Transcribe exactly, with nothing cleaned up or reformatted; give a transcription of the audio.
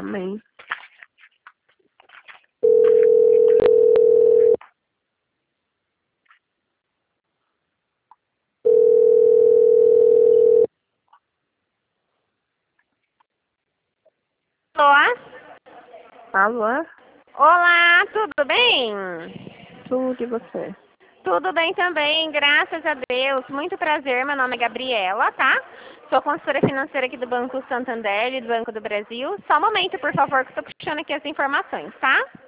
Amém. Alô? Alô? Olá, tudo bem? Tudo e você? Tudo bem também, graças a Deus. Muito prazer, meu nome é Gabriela, tá? Sou consultora financeira aqui do Banco Santander e do Banco do Brasil. Só um momento, por favor, que eu estou puxando aqui as informações, tá?